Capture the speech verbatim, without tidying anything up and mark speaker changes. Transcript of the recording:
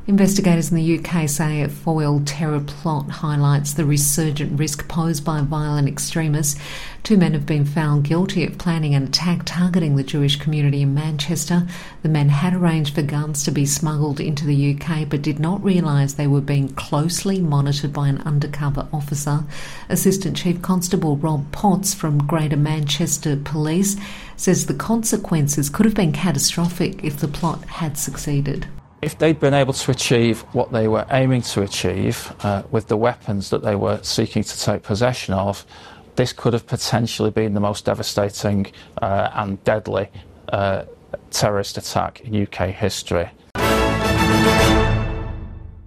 Speaker 1: Investigators in the U K say a foiled terror plot highlights the resurgent risk posed by violent extremists. Two men have been found guilty of planning an attack targeting the Jewish community in Manchester. The men had arranged for guns to be smuggled into the U K but did not realise they were being closely monitored by an undercover officer. Assistant Chief Constable Rob Potts from Greater Manchester Police says the consequences could have been catastrophic if the plot had succeeded.
Speaker 2: If they'd been able to achieve what they were aiming to achieve uh, with the weapons that they were seeking to take possession of, this could have potentially been the most devastating uh, and deadly uh, terrorist attack in U K history.